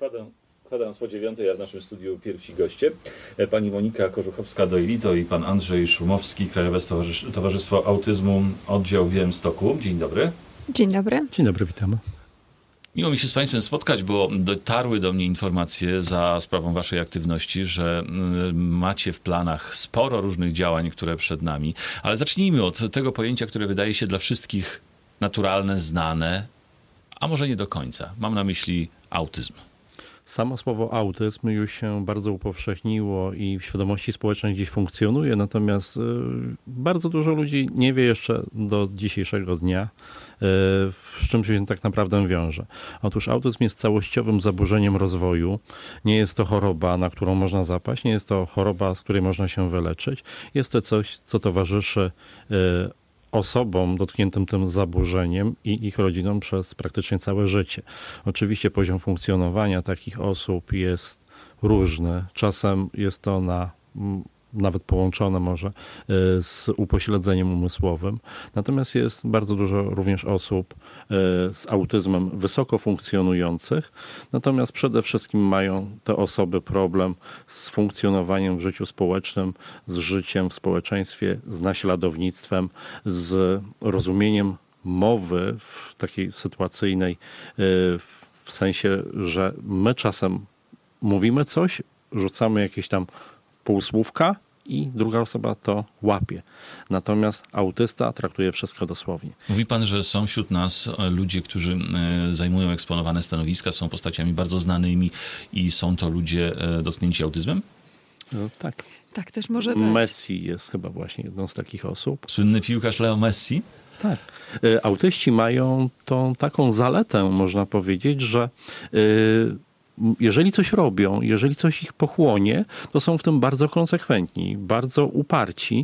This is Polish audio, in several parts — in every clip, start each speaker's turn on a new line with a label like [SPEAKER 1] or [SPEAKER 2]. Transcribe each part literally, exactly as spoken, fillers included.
[SPEAKER 1] Kwadrans po dziewiątej, a w naszym studiu pierwsi goście. Pani Monika Korzuchowska-Doylito i pan Andrzej Szumowski, Krajowe Towarzystwo Autyzmu, oddział w Białymstoku. Dzień dobry.
[SPEAKER 2] Dzień dobry.
[SPEAKER 3] Dzień dobry, witamy.
[SPEAKER 1] Miło mi się z państwem spotkać, bo dotarły do mnie informacje za sprawą waszej aktywności, że macie w planach sporo różnych działań, które przed nami. Ale zacznijmy od tego pojęcia, które wydaje się dla wszystkich naturalne, znane, a może nie do końca. Mam na myśli autyzm.
[SPEAKER 3] Samo słowo autyzm już się bardzo upowszechniło i w świadomości społecznej gdzieś funkcjonuje, natomiast bardzo dużo ludzi nie wie jeszcze do dzisiejszego dnia, z czym się tak naprawdę wiąże. Otóż autyzm jest całościowym zaburzeniem rozwoju. Nie jest to choroba, na którą można zapaść, nie jest to choroba, z której można się wyleczyć. Jest to coś, co towarzyszy osobom dotkniętym tym zaburzeniem i ich rodzinom przez praktycznie całe życie. Oczywiście poziom funkcjonowania takich osób jest różny. Czasem jest to na nawet połączone może z upośledzeniem umysłowym. Natomiast jest bardzo dużo również osób z autyzmem wysoko funkcjonujących. Natomiast przede wszystkim mają te osoby problem z funkcjonowaniem w życiu społecznym, z życiem w społeczeństwie, z naśladownictwem, z rozumieniem mowy w takiej sytuacyjnej, w sensie, że my czasem mówimy coś, rzucamy jakieś tam półsłówka i druga osoba to łapie. Natomiast autysta traktuje wszystko dosłownie.
[SPEAKER 1] Mówi pan, że są wśród nas ludzie, którzy zajmują eksponowane stanowiska, są postaciami bardzo znanymi i są to ludzie dotknięci autyzmem?
[SPEAKER 3] No, tak.
[SPEAKER 2] Tak też może być.
[SPEAKER 3] Messi jest chyba właśnie jedną z takich osób.
[SPEAKER 1] Słynny piłkarz Leo Messi?
[SPEAKER 3] Tak. Autyści mają tą taką zaletę, można powiedzieć, że yy, jeżeli coś robią, jeżeli coś ich pochłonie, to są w tym bardzo konsekwentni, bardzo uparci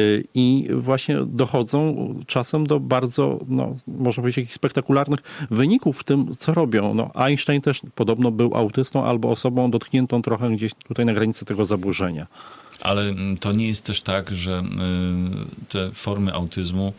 [SPEAKER 3] i właśnie dochodzą czasem do bardzo, no, można powiedzieć, jakichś spektakularnych wyników w tym, co robią. No, Einstein też podobno był autystą albo osobą dotkniętą trochę gdzieś tutaj na granicy tego zaburzenia.
[SPEAKER 1] Ale to nie jest też tak, że te formy autyzmu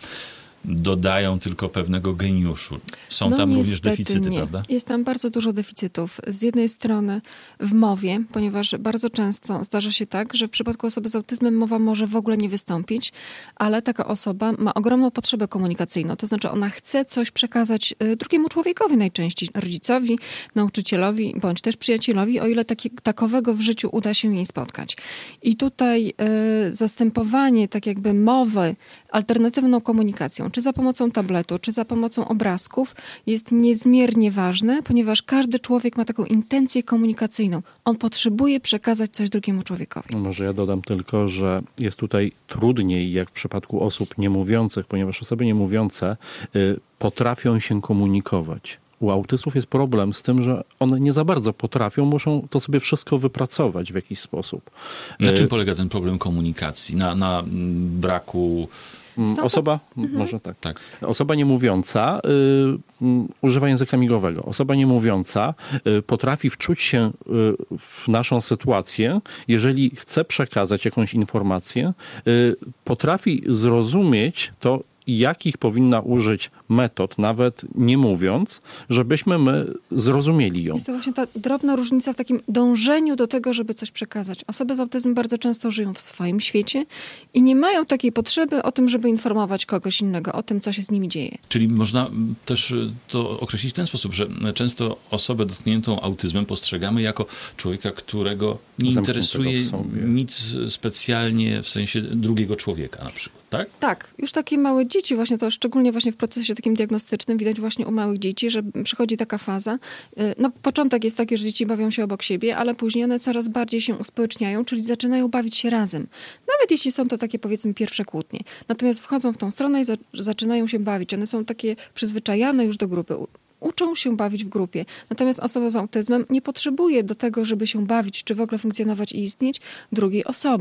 [SPEAKER 1] dodają tylko pewnego geniuszu. Są
[SPEAKER 2] no,
[SPEAKER 1] tam również
[SPEAKER 2] niestety
[SPEAKER 1] deficyty,
[SPEAKER 2] nie.
[SPEAKER 1] prawda?
[SPEAKER 2] Jest tam bardzo dużo deficytów. Z jednej strony w mowie, ponieważ bardzo często zdarza się tak, że w przypadku osoby z autyzmem mowa może w ogóle nie wystąpić, ale taka osoba ma ogromną potrzebę komunikacyjną. To znaczy ona chce coś przekazać drugiemu człowiekowi najczęściej, rodzicowi, nauczycielowi, bądź też przyjacielowi, o ile taki, takowego w życiu uda się jej spotkać. I tutaj y, zastępowanie tak jakby mowy alternatywną komunikacją, czy za pomocą tabletu, czy za pomocą obrazków, jest niezmiernie ważne, ponieważ każdy człowiek ma taką intencję komunikacyjną. On potrzebuje przekazać coś drugiemu człowiekowi.
[SPEAKER 3] Może ja dodam tylko, że jest tutaj trudniej, jak w przypadku osób niemówiących, ponieważ osoby niemówiące y, potrafią się komunikować. U autystów jest problem z tym, że one nie za bardzo potrafią, muszą to sobie wszystko wypracować w jakiś sposób.
[SPEAKER 1] Na czym polega ten problem komunikacji? Na, na braku...
[SPEAKER 2] Są
[SPEAKER 3] Osoba,
[SPEAKER 2] to... mhm.
[SPEAKER 3] może tak.
[SPEAKER 1] tak.
[SPEAKER 3] Osoba niemówiąca y, y, używa języka migowego. Osoba niemówiąca y, potrafi wczuć się y, w naszą sytuację, jeżeli chce przekazać jakąś informację, y, potrafi zrozumieć to, jakich powinna użyć metod, nawet nie mówiąc, żebyśmy my zrozumieli ją.
[SPEAKER 2] Jest to właśnie ta drobna różnica w takim dążeniu do tego, żeby coś przekazać. Osoby z autyzmem bardzo często żyją w swoim świecie i nie mają takiej potrzeby o tym, żeby informować kogoś innego o tym, co się z nimi dzieje.
[SPEAKER 1] Czyli można też to określić w ten sposób, że często osobę dotkniętą autyzmem postrzegamy jako człowieka, którego nie interesuje nic specjalnie w sensie drugiego człowieka na przykład, tak?
[SPEAKER 2] Tak. Już takie małe dzieci, właśnie to szczególnie właśnie w procesie takim diagnostycznym widać właśnie u małych dzieci, że przychodzi taka faza. No początek jest taki, że dzieci bawią się obok siebie, ale później one coraz bardziej się uspołeczniają, czyli zaczynają bawić się razem. Nawet jeśli są to takie, powiedzmy, pierwsze kłótnie. Natomiast wchodzą w tą stronę i za- zaczynają się bawić. One są takie przyzwyczajane już do grupy. Uczą się bawić w grupie. Natomiast osoba z autyzmem nie potrzebuje do tego, żeby się bawić, czy w ogóle funkcjonować i istnieć, drugiej osoby.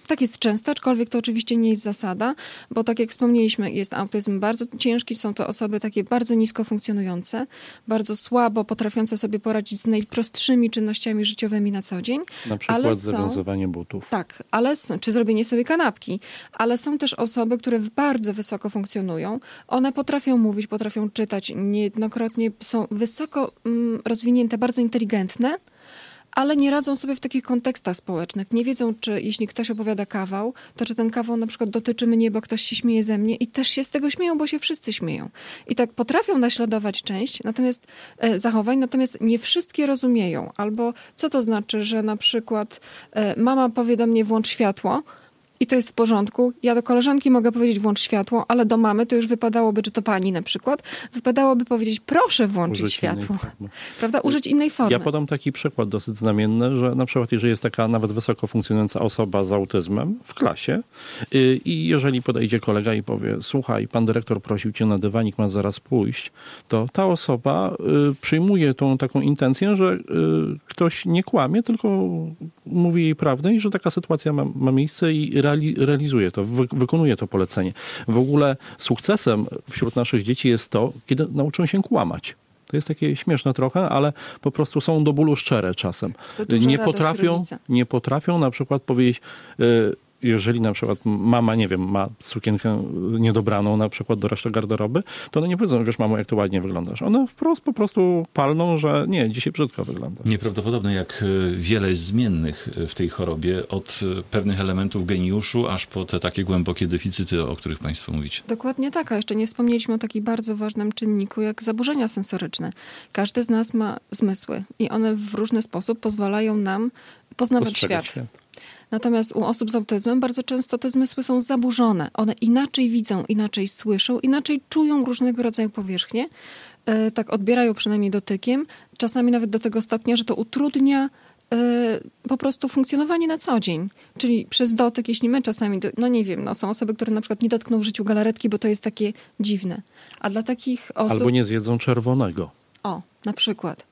[SPEAKER 2] Tak jest często, aczkolwiek to oczywiście nie jest zasada, bo tak jak wspomnieliśmy, jest autyzm bardzo ciężki, są to osoby takie bardzo nisko funkcjonujące, bardzo słabo potrafiące sobie poradzić z najprostszymi czynnościami życiowymi na co dzień.
[SPEAKER 3] Na przykład
[SPEAKER 2] ale
[SPEAKER 3] zawiązywanie
[SPEAKER 2] są,
[SPEAKER 3] butów.
[SPEAKER 2] Tak, ale są, czy zrobienie sobie kanapki, ale są też osoby, które bardzo wysoko funkcjonują. One potrafią mówić, potrafią czytać, niejednokrotnie są wysoko mm, rozwinięte, bardzo inteligentne, ale nie radzą sobie w takich kontekstach społecznych. Nie wiedzą, czy jeśli ktoś opowiada kawał, to czy ten kawał na przykład dotyczy mnie, bo ktoś się śmieje ze mnie i też się z tego śmieją, bo się wszyscy śmieją. I tak potrafią naśladować część natomiast e, zachowań, natomiast nie wszystkie rozumieją. Albo co to znaczy, że na przykład e, mama powie do mnie włącz światło, i to jest w porządku. Ja do koleżanki mogę powiedzieć włącz światło, ale do mamy to już wypadałoby, czy to pani na przykład, wypadałoby powiedzieć proszę włączyć
[SPEAKER 3] Użyć
[SPEAKER 2] światło. Prawda? Użyć innej formy.
[SPEAKER 3] Ja podam taki przykład dosyć znamienny, że na przykład jeżeli jest taka nawet wysoko funkcjonująca osoba z autyzmem w klasie yy, i jeżeli podejdzie kolega i powie słuchaj, pan dyrektor prosił cię na dywanik, masz zaraz pójść, to ta osoba yy, przyjmuje tą taką intencję, że yy, ktoś nie kłamie, tylko mówi jej prawdę i że taka sytuacja ma, ma miejsce i realizuje to, wy, wykonuje to polecenie. W ogóle sukcesem wśród naszych dzieci jest to, kiedy nauczą się kłamać. To jest takie śmieszne trochę, ale po prostu są do bólu szczere czasem. Nie potrafią, nie potrafią na przykład powiedzieć... Yy, jeżeli na przykład mama, nie wiem, ma sukienkę niedobraną na przykład do reszty garderoby, to one nie powiedzą, wiesz mamo, jak to ładnie wyglądasz. One wprost po prostu palną, że nie, dzisiaj brzydko wygląda.
[SPEAKER 1] Nieprawdopodobne, jak wiele jest zmiennych w tej chorobie, od pewnych elementów geniuszu, aż po te takie głębokie deficyty, o których państwo mówicie.
[SPEAKER 2] Dokładnie tak, a jeszcze nie wspomnieliśmy o takim bardzo ważnym czynniku, jak zaburzenia sensoryczne. Każdy z nas ma zmysły i one w różny sposób pozwalają nam poznawać
[SPEAKER 3] Postrzegać
[SPEAKER 2] świat.
[SPEAKER 3] świat.
[SPEAKER 2] Natomiast u osób z autyzmem bardzo często te zmysły są zaburzone. One inaczej widzą, inaczej słyszą, inaczej czują różnego rodzaju powierzchnie. E, tak odbierają przynajmniej dotykiem. Czasami nawet do tego stopnia, że to utrudnia e, po prostu funkcjonowanie na co dzień. Czyli przez dotyk, jeśli my czasami, do, no nie wiem, no są osoby, które na przykład nie dotkną w życiu galaretki, bo to jest takie dziwne. A dla takich osób...
[SPEAKER 3] Albo nie zjedzą czerwonego.
[SPEAKER 2] O, na przykład.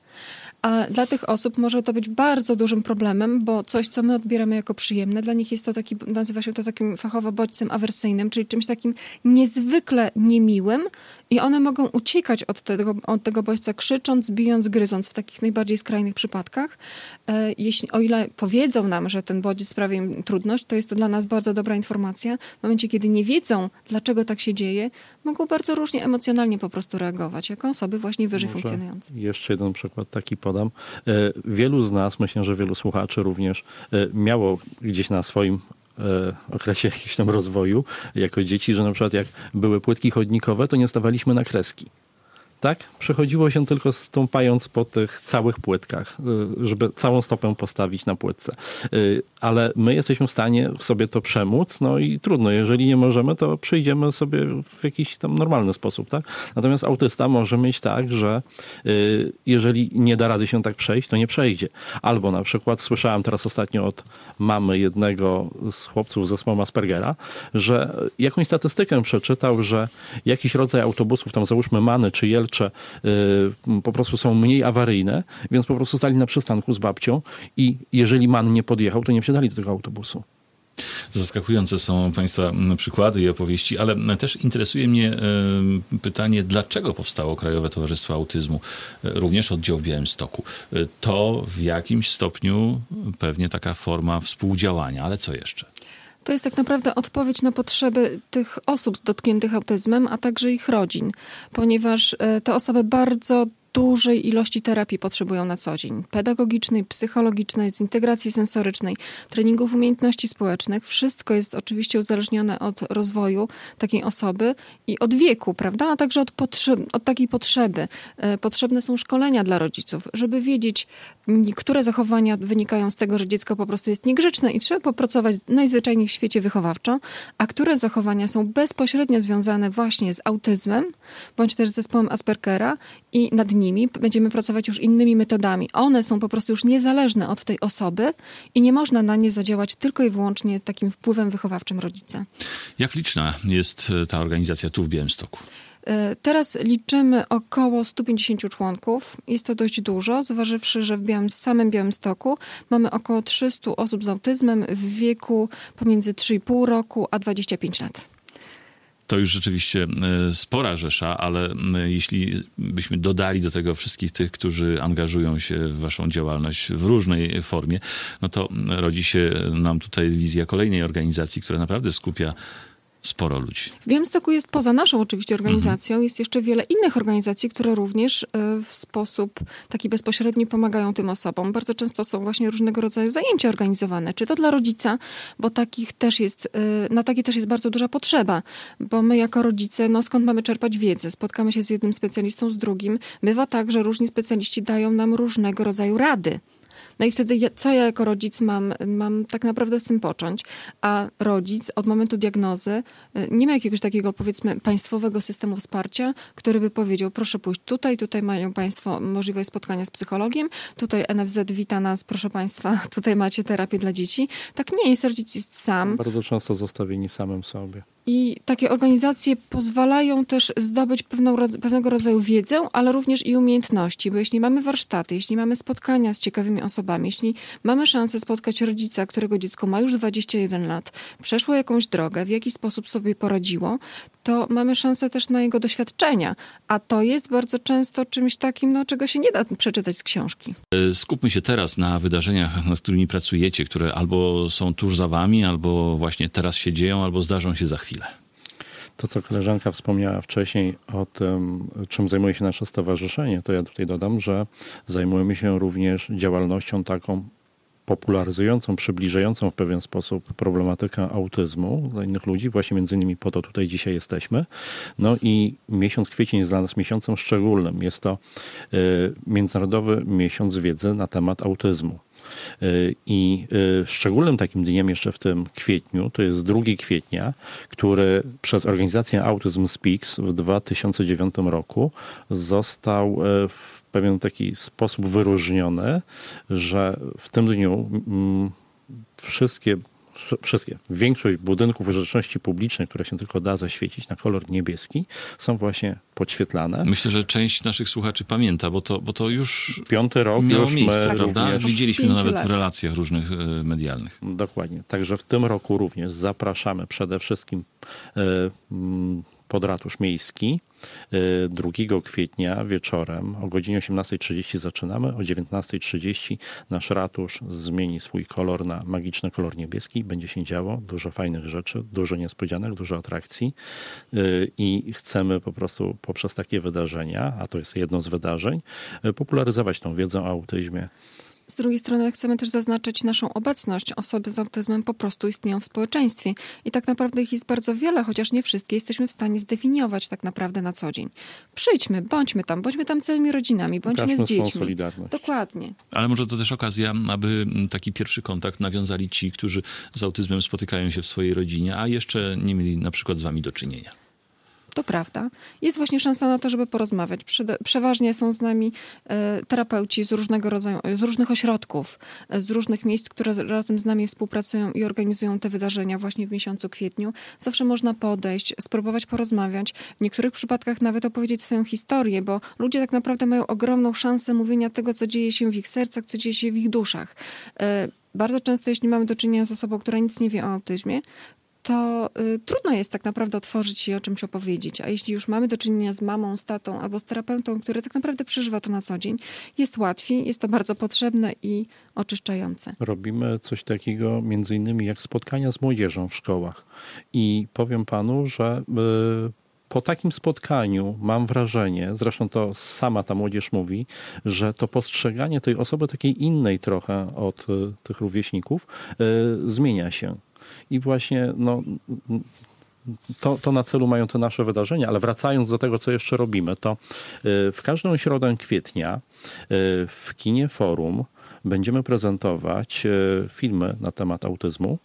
[SPEAKER 2] A dla tych osób może to być bardzo dużym problemem, bo coś, co my odbieramy jako przyjemne, dla nich jest to taki, nazywa się to takim fachowo bodźcem awersyjnym, czyli czymś takim niezwykle niemiłym i one mogą uciekać od tego, od tego bodźca krzycząc, bijąc, gryząc w takich najbardziej skrajnych przypadkach. E, jeśli, o ile powiedzą nam, że ten bodziec sprawia im trudność, to jest to dla nas bardzo dobra informacja. W momencie, kiedy nie wiedzą, dlaczego tak się dzieje, mogą bardzo różnie emocjonalnie po prostu reagować, jako osoby właśnie wyżej
[SPEAKER 3] Może
[SPEAKER 2] funkcjonujące.
[SPEAKER 3] Jeszcze jeden przykład taki podam. Wielu z nas, myślę, że wielu słuchaczy również miało gdzieś na swoim okresie jakiegoś tam rozwoju jako dzieci, że na przykład jak były płytki chodnikowe, to nie stawaliśmy na kreski. Tak? Przechodziło się tylko stąpając po tych całych płytkach, żeby całą stopę postawić na płytce. Ale my jesteśmy w stanie w sobie to przemóc, no i trudno, jeżeli nie możemy, to przyjdziemy sobie w jakiś tam normalny sposób, tak? Natomiast autysta może mieć tak, że jeżeli nie da rady się tak przejść, to nie przejdzie. Albo na przykład słyszałem teraz ostatnio od mamy jednego z chłopców z zespołu Aspergera, że jakąś statystykę przeczytał, że jakiś rodzaj autobusów, tam załóżmy Many czy Jelcze, po prostu są mniej awaryjne, więc po prostu stali na przystanku z babcią i jeżeli Man nie podjechał, to nie wsiadali do tego autobusu.
[SPEAKER 1] Zaskakujące są państwa przykłady i opowieści, ale też interesuje mnie pytanie, dlaczego powstało Krajowe Towarzystwo Autyzmu, również oddział w Białymstoku. To w jakimś stopniu pewnie taka forma współdziałania, ale co jeszcze?
[SPEAKER 2] To jest tak naprawdę odpowiedź na potrzeby tych osób dotkniętych autyzmem, a także ich rodzin, ponieważ te osoby bardzo dużej ilości terapii potrzebują na co dzień. Pedagogicznej, psychologicznej, z integracji sensorycznej, treningów umiejętności społecznych. Wszystko jest oczywiście uzależnione od rozwoju takiej osoby i od wieku, prawda? A także od, potrzeb, od takiej potrzeby. Potrzebne są szkolenia dla rodziców, żeby wiedzieć, które zachowania wynikają z tego, że dziecko po prostu jest niegrzeczne i trzeba popracować najzwyczajniej w świecie wychowawczo, a które zachowania są bezpośrednio związane właśnie z autyzmem, bądź też z zespołem Aspergera i nad nimi będziemy pracować już innymi metodami. One są po prostu już niezależne od tej osoby i nie można na nie zadziałać tylko i wyłącznie takim wpływem wychowawczym rodzica.
[SPEAKER 1] Jak liczna jest ta organizacja tu w Białymstoku?
[SPEAKER 2] Teraz liczymy około stu pięćdziesięciu członków. Jest to dość dużo, zważywszy, że w Białym, samym Białymstoku mamy około trzystu osób z autyzmem w wieku pomiędzy trzy i pół roku a dwadzieścia pięć lat.
[SPEAKER 1] To już rzeczywiście spora rzesza, ale jeśli byśmy dodali do tego wszystkich tych, którzy angażują się w waszą działalność w różnej formie, no to rodzi się nam tutaj wizja kolejnej organizacji, która naprawdę skupia sporo ludzi.
[SPEAKER 2] W Białymstoku jest poza naszą oczywiście organizacją, mhm. jest jeszcze wiele innych organizacji, które również w sposób taki bezpośredni pomagają tym osobom. Bardzo często są właśnie różnego rodzaju zajęcia organizowane, czy to dla rodzica, bo takich też jest, na takie też jest bardzo duża potrzeba, bo my jako rodzice, no skąd mamy czerpać wiedzę? Spotkamy się z jednym specjalistą, z drugim. Bywa tak, że różni specjaliści dają nam różnego rodzaju rady. No i wtedy ja, co ja jako rodzic mam, mam tak naprawdę z tym począć? A rodzic od momentu diagnozy nie ma jakiegoś takiego, powiedzmy, państwowego systemu wsparcia, który by powiedział, proszę pójść tutaj, tutaj mają państwo możliwość spotkania z psychologiem, tutaj N F Z wita nas, proszę państwa, tutaj macie terapię dla dzieci. Tak nie jest, rodzic jest sam.
[SPEAKER 3] Bardzo często zostawieni samym sobie.
[SPEAKER 2] I takie organizacje pozwalają też zdobyć pewną, pewnego rodzaju wiedzę, ale również i umiejętności, bo jeśli mamy warsztaty, jeśli mamy spotkania z ciekawymi osobami, jeśli mamy szansę spotkać rodzica, którego dziecko ma już dwadzieścia jeden lat, przeszło jakąś drogę, w jakiś sposób sobie poradziło, to mamy szansę też na jego doświadczenia. A to jest bardzo często czymś takim, no, czego się nie da przeczytać z książki.
[SPEAKER 1] Skupmy się teraz na wydarzeniach, nad którymi pracujecie, które albo są tuż za wami, albo właśnie teraz się dzieją, albo zdarzą się za chwilę.
[SPEAKER 3] To, co koleżanka wspomniała wcześniej o tym, czym zajmuje się nasze stowarzyszenie, to ja tutaj dodam, że zajmujemy się również działalnością taką popularyzującą, przybliżającą w pewien sposób problematykę autyzmu dla innych ludzi. Właśnie między innymi po to tutaj dzisiaj jesteśmy. No i miesiąc kwiecień jest dla nas miesiącem szczególnym. Jest to y, Międzynarodowy Miesiąc Wiedzy na temat autyzmu. I szczególnym takim dniem jeszcze w tym kwietniu, to jest drugiego kwietnia, który przez organizację Autism Speaks w dwa tysiące dziewiątym roku został w pewien taki sposób wyróżniony, że w tym dniu wszystkie Wszystkie, większość budynków użyteczności publicznej, które się tylko da zaświecić na kolor niebieski, są właśnie podświetlane.
[SPEAKER 1] Myślę, że część naszych słuchaczy pamięta, bo to, bo to już
[SPEAKER 3] piąty rok
[SPEAKER 1] miało
[SPEAKER 3] już
[SPEAKER 1] miejsce,
[SPEAKER 3] my
[SPEAKER 1] prawda?
[SPEAKER 3] Również...
[SPEAKER 1] Widzieliśmy nawet
[SPEAKER 2] lat.
[SPEAKER 1] w relacjach różnych y, medialnych.
[SPEAKER 3] Dokładnie. Także w tym roku również zapraszamy przede wszystkim y, y, pod Ratusz Miejski. drugiego kwietnia wieczorem o godzinie osiemnastej trzydzieści zaczynamy. O dziewiętnastej trzydzieści nasz ratusz zmieni swój kolor na magiczny kolor niebieski. Będzie się działo dużo fajnych rzeczy, dużo niespodzianek, dużo atrakcji i chcemy po prostu poprzez takie wydarzenia, a to jest jedno z wydarzeń, popularyzować tą wiedzę o autyzmie.
[SPEAKER 2] Z drugiej strony chcemy też zaznaczyć naszą obecność. Osoby z autyzmem po prostu istnieją w społeczeństwie. I tak naprawdę ich jest bardzo wiele, chociaż nie wszystkie jesteśmy w stanie zdefiniować tak naprawdę na co dzień. Przyjdźmy, bądźmy tam, bądźmy tam całymi rodzinami, bądźmy
[SPEAKER 3] Pokażmy
[SPEAKER 2] z dziećmi.
[SPEAKER 3] swą solidarność.
[SPEAKER 2] Dokładnie.
[SPEAKER 1] Ale może to też okazja, aby taki pierwszy kontakt nawiązali ci, którzy z autyzmem spotykają się w swojej rodzinie, a jeszcze nie mieli na przykład z wami do czynienia.
[SPEAKER 2] To prawda. Jest właśnie szansa na to, żeby porozmawiać. Przeważnie są z nami terapeuci z różnego rodzaju, z różnych ośrodków, z różnych miejsc, które razem z nami współpracują i organizują te wydarzenia właśnie w miesiącu kwietniu. Zawsze można podejść, spróbować porozmawiać. W niektórych przypadkach nawet opowiedzieć swoją historię, bo ludzie tak naprawdę mają ogromną szansę mówienia tego, co dzieje się w ich sercach, co dzieje się w ich duszach. Bardzo często, jeśli mamy do czynienia z osobą, która nic nie wie o autyzmie, to y, trudno jest tak naprawdę otworzyć się i o czymś opowiedzieć. A jeśli już mamy do czynienia z mamą, z tatą albo z terapeutą, który tak naprawdę przeżywa to na co dzień, jest łatwiej, jest to bardzo potrzebne i oczyszczające.
[SPEAKER 3] Robimy coś takiego między innymi jak spotkania z młodzieżą w szkołach. I powiem panu, że y, po takim spotkaniu mam wrażenie, zresztą to sama ta młodzież mówi, że to postrzeganie tej osoby takiej innej trochę od y, tych rówieśników y, zmienia się. I właśnie no, to, to na celu mają te nasze wydarzenia, ale wracając do tego, co jeszcze robimy, to w każdą środę kwietnia w kinie Forum będziemy prezentować filmy na temat autyzmu.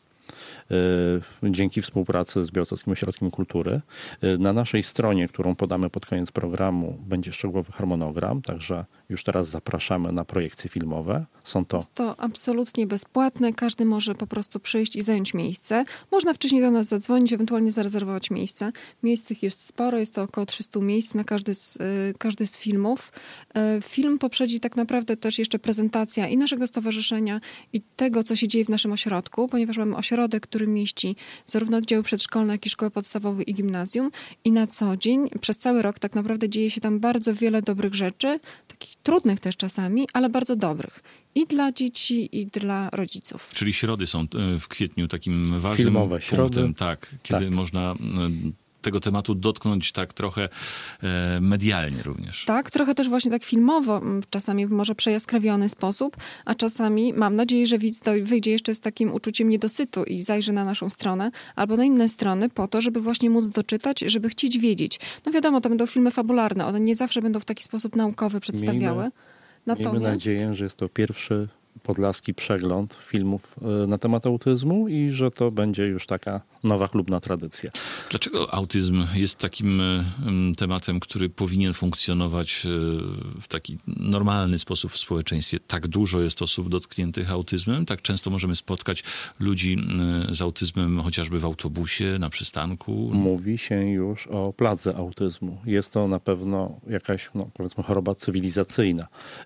[SPEAKER 3] Dzięki współpracy z Białostockim Ośrodkiem Kultury. Na naszej stronie, którą podamy pod koniec programu, będzie szczegółowy harmonogram, także już teraz zapraszamy na projekcje filmowe. Są to...
[SPEAKER 2] Jest to absolutnie bezpłatne. Każdy może po prostu przyjść i zająć miejsce. Można wcześniej do nas zadzwonić, ewentualnie zarezerwować miejsce. Miejsc tych jest sporo, jest to około trzysta miejsc na każdy z, każdy z filmów. Film poprzedzi tak naprawdę też jeszcze prezentacja i naszego stowarzyszenia, i tego, co się dzieje w naszym ośrodku, ponieważ mamy ośrodek, który mieści zarówno oddziały przedszkolne, jak i szkoły podstawowe i gimnazjum. I na co dzień, przez cały rok tak naprawdę dzieje się tam bardzo wiele dobrych rzeczy, takich trudnych też czasami, ale bardzo dobrych. I dla dzieci, i dla rodziców.
[SPEAKER 1] Czyli środy są w kwietniu takim ważnym
[SPEAKER 3] Filmowe środy.
[SPEAKER 1] punktem, tak, kiedy
[SPEAKER 3] tak.
[SPEAKER 1] można tego tematu dotknąć tak trochę e, medialnie również.
[SPEAKER 2] Tak, trochę też właśnie tak filmowo, czasami w może przejaskrawiony sposób, a czasami mam nadzieję, że widz wyjdzie jeszcze z takim uczuciem niedosytu i zajrzy na naszą stronę albo na inne strony po to, żeby właśnie móc doczytać, żeby chcieć wiedzieć. No wiadomo, to będą filmy fabularne, one nie zawsze będą w taki sposób naukowy przedstawiały.
[SPEAKER 3] Miejmy,
[SPEAKER 2] Natomiast...
[SPEAKER 3] miejmy nadzieję, że jest to pierwszy podlaski przegląd filmów na temat autyzmu i że to będzie już taka nowa chlubna tradycja.
[SPEAKER 1] Dlaczego autyzm jest takim tematem, który powinien funkcjonować w taki normalny sposób w społeczeństwie? Tak dużo jest osób dotkniętych autyzmem, tak często możemy spotkać ludzi z autyzmem chociażby w autobusie, na przystanku.
[SPEAKER 3] Mówi się już o pladze autyzmu. Jest to na pewno jakaś, no, powiedzmy, choroba cywilizacyjna.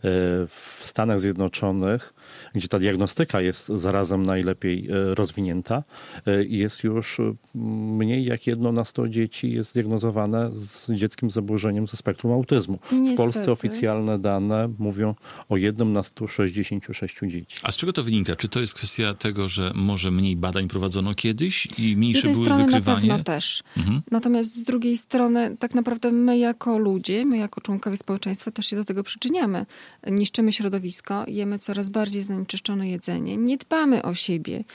[SPEAKER 3] W Stanach Zjednoczonych, gdzie ta diagnostyka jest zarazem najlepiej rozwinięta, jest już mniej jak jedno na sto dzieci jest zdiagnozowane z dzieckim zaburzeniem ze spektrum autyzmu.
[SPEAKER 2] Niestety.
[SPEAKER 3] W Polsce oficjalne dane mówią o jednym na sto sześćdziesiąt sześć dzieci.
[SPEAKER 1] A z czego to wynika? Czy to jest kwestia tego, że może mniej badań prowadzono kiedyś i mniejsze
[SPEAKER 2] były wykrywanie? Z jednej
[SPEAKER 1] były
[SPEAKER 2] strony
[SPEAKER 1] wykrywanie?
[SPEAKER 2] na pewno też.
[SPEAKER 1] Mhm.
[SPEAKER 2] Natomiast z drugiej strony tak naprawdę my jako ludzie, my jako członkowie społeczeństwa też się do tego przyczyniamy. Niszczymy środowisko, jemy coraz bardziej zanieczyszczone jedzenie, nie dbamy o siebie.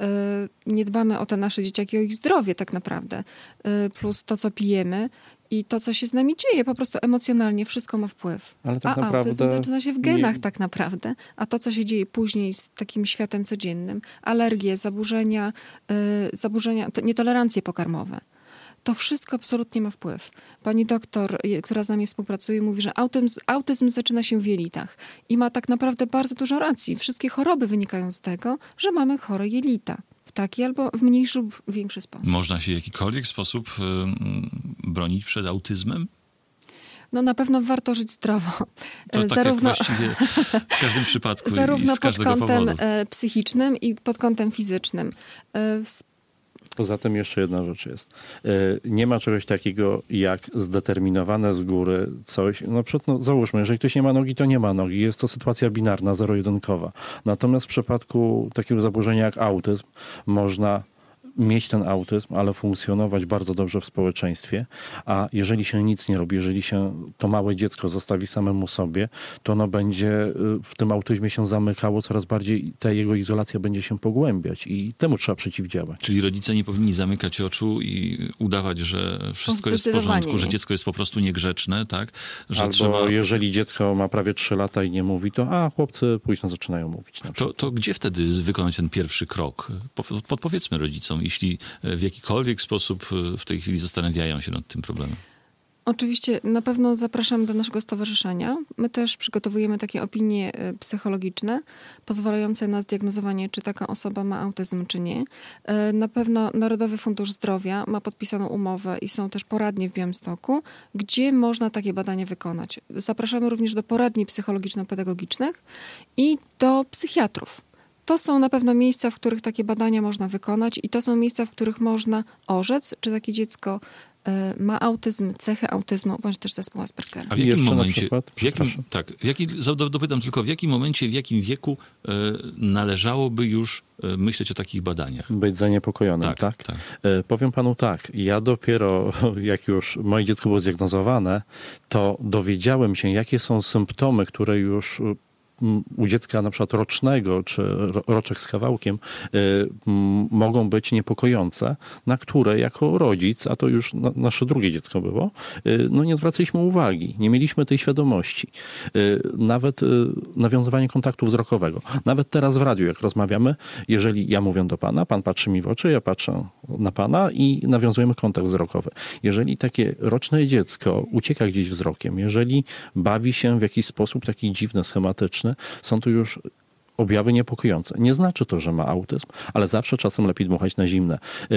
[SPEAKER 2] Nie dbamy o te nasze dzieciaki, o ich zdrowie tak naprawdę. Plus to, co pijemy i to, co się z nami dzieje, po prostu emocjonalnie wszystko ma wpływ.
[SPEAKER 3] Ale tak
[SPEAKER 2] a
[SPEAKER 3] naprawdę
[SPEAKER 2] autyzm zaczyna się w genach
[SPEAKER 3] nie...
[SPEAKER 2] tak naprawdę. A to, co się dzieje później z takim światem codziennym, alergie, zaburzenia, yy, zaburzenia to nietolerancje pokarmowe. To wszystko absolutnie ma wpływ. Pani doktor, która z nami współpracuje, mówi, że autyzm, autyzm zaczyna się w jelitach. I ma tak naprawdę bardzo dużo racji. Wszystkie choroby wynikają z tego, że mamy chore jelita. W taki albo w mniejszy lub większy sposób.
[SPEAKER 1] Można się w jakikolwiek sposób y, bronić przed autyzmem?
[SPEAKER 2] No na pewno warto żyć zdrowo.
[SPEAKER 1] To tak
[SPEAKER 2] zarówno,
[SPEAKER 1] jak właściwie w każdym przypadku
[SPEAKER 2] zarówno
[SPEAKER 1] i z każdego
[SPEAKER 2] pod kątem
[SPEAKER 1] powodu.
[SPEAKER 2] psychicznym i pod kątem fizycznym.
[SPEAKER 3] Poza tym jeszcze jedna rzecz jest. Nie ma czegoś takiego jak zdeterminowane z góry coś. Na przykład, no, załóżmy, jeżeli ktoś nie ma nogi, to nie ma nogi. Jest to sytuacja binarna, zero-jedynkowa. Natomiast w przypadku takiego zaburzenia jak autyzm można mieć ten autyzm, ale funkcjonować bardzo dobrze w społeczeństwie, a jeżeli się nic nie robi, jeżeli się to małe dziecko zostawi samemu sobie, to ono będzie w tym autyzmie się zamykało, coraz bardziej ta jego izolacja będzie się pogłębiać i temu trzeba przeciwdziałać.
[SPEAKER 1] Czyli rodzice nie powinni zamykać oczu i udawać, że wszystko jest w porządku, że dziecko jest po prostu niegrzeczne, tak? Że
[SPEAKER 3] Albo
[SPEAKER 1] trzeba...
[SPEAKER 3] jeżeli dziecko ma prawie trzy lata i nie mówi, to a, chłopcy późno zaczynają mówić. Na
[SPEAKER 1] to, to gdzie wtedy wykonać ten pierwszy krok? Podpowiedzmy rodzicom, jeśli w jakikolwiek sposób w tej chwili zastanawiają się nad tym problemem.
[SPEAKER 2] Oczywiście na pewno zapraszamy do naszego stowarzyszenia. My też przygotowujemy takie opinie psychologiczne pozwalające na zdiagnozowanie, czy taka osoba ma autyzm, czy nie. Na pewno Narodowy Fundusz Zdrowia ma podpisaną umowę i są też poradnie w Białymstoku, gdzie można takie badania wykonać. Zapraszamy również do poradni psychologiczno-pedagogicznych i do psychiatrów. To są na pewno miejsca, w których takie badania można wykonać i to są miejsca, w których można orzec, czy takie dziecko y, ma autyzm, cechy autyzmu, bądź też zespół Aspergera.
[SPEAKER 1] A w jakim
[SPEAKER 3] Jeszcze
[SPEAKER 1] momencie,
[SPEAKER 3] przykład,
[SPEAKER 1] w jakim, tak, w jaki, dopytam tylko, w jakim momencie, w jakim wieku y, należałoby już y, myśleć o takich badaniach?
[SPEAKER 3] Być zaniepokojonym,
[SPEAKER 1] tak?
[SPEAKER 3] tak?
[SPEAKER 1] tak.
[SPEAKER 3] Y, powiem panu tak, ja dopiero, jak już moje dziecko było zdiagnozowane, to dowiedziałem się, jakie są symptomy, które już u dziecka na przykład rocznego, czy roczek z kawałkiem, mogą być niepokojące, na które jako rodzic, a to już nasze drugie dziecko było, no nie zwracaliśmy uwagi, nie mieliśmy tej świadomości. Nawet nawiązywanie kontaktu wzrokowego. Nawet teraz w radiu, jak rozmawiamy, jeżeli ja mówię do pana, pan patrzy mi w oczy, ja patrzę na pana i nawiązujemy kontakt wzrokowy. Jeżeli takie roczne dziecko ucieka gdzieś wzrokiem, jeżeli bawi się w jakiś sposób taki dziwny, schematyczny, są to już objawy niepokojące. Nie znaczy to, że ma autyzm, ale zawsze czasem lepiej dmuchać na zimne.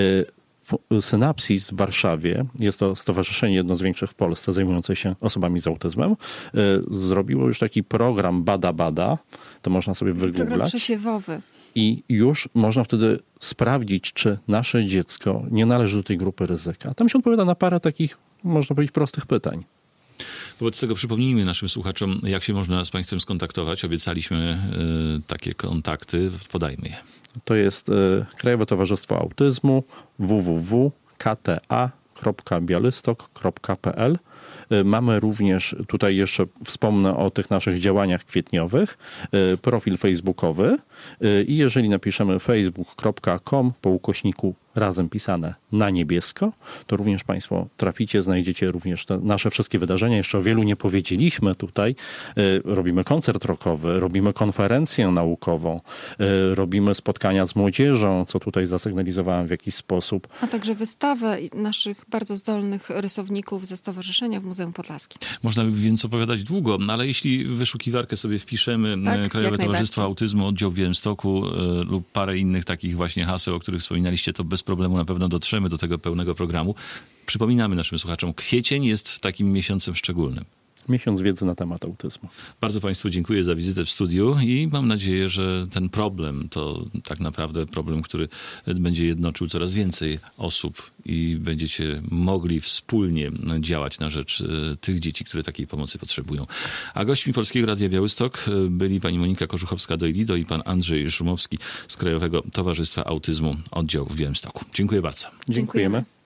[SPEAKER 3] Synapsis w Warszawie, jest to stowarzyszenie jedno z większych w Polsce zajmujące się osobami z autyzmem, zrobiło już taki program Bada Bada, to można sobie wygooglać.
[SPEAKER 2] Program przesiewowy.
[SPEAKER 3] I już można wtedy sprawdzić, czy nasze dziecko nie należy do tej grupy ryzyka. Tam się odpowiada na parę takich, można powiedzieć, prostych pytań.
[SPEAKER 1] Wobec tego przypomnijmy naszym słuchaczom, jak się można z państwem skontaktować. Obiecaliśmy y, takie kontakty, podajmy je.
[SPEAKER 3] To jest y, Krajowe Towarzystwo Autyzmu w w w kropka k t a kropka białystok kropka p l. Mamy również, tutaj jeszcze wspomnę o tych naszych działaniach kwietniowych, profil facebookowy i jeżeli napiszemy facebook kropka com po ukośniku razem pisane na niebiesko, to również państwo traficie, znajdziecie również te nasze wszystkie wydarzenia. Jeszcze o wielu nie powiedzieliśmy tutaj. Robimy koncert rockowy, robimy konferencję naukową, robimy spotkania z młodzieżą, co tutaj zasygnalizowałem w jakiś sposób.
[SPEAKER 2] A także wystawę naszych bardzo zdolnych rysowników ze stowarzyszenia w Muzeum Podlaskim.
[SPEAKER 1] Można by więc opowiadać długo, ale jeśli w wyszukiwarkę sobie wpiszemy
[SPEAKER 2] tak,
[SPEAKER 1] Krajowe Towarzystwo Autyzmu, oddział w Białymstoku y, lub parę innych takich właśnie haseł, o których wspominaliście, to bez problemu na pewno dotrzemy do tego pełnego programu. Przypominamy naszym słuchaczom, kwiecień jest takim miesiącem szczególnym.
[SPEAKER 3] Miesiąc wiedzy na temat autyzmu.
[SPEAKER 1] Bardzo państwu dziękuję za wizytę w studiu i mam nadzieję, że ten problem to tak naprawdę problem, który będzie jednoczył coraz więcej osób i będziecie mogli wspólnie działać na rzecz tych dzieci, które takiej pomocy potrzebują. A gośćmi Polskiego Radia Białystok byli pani Monika Korzuchowska-Dojlido i pan Andrzej Szumowski z Krajowego Towarzystwa Autyzmu oddział w Białymstoku. Dziękuję bardzo.
[SPEAKER 3] Dziękujemy.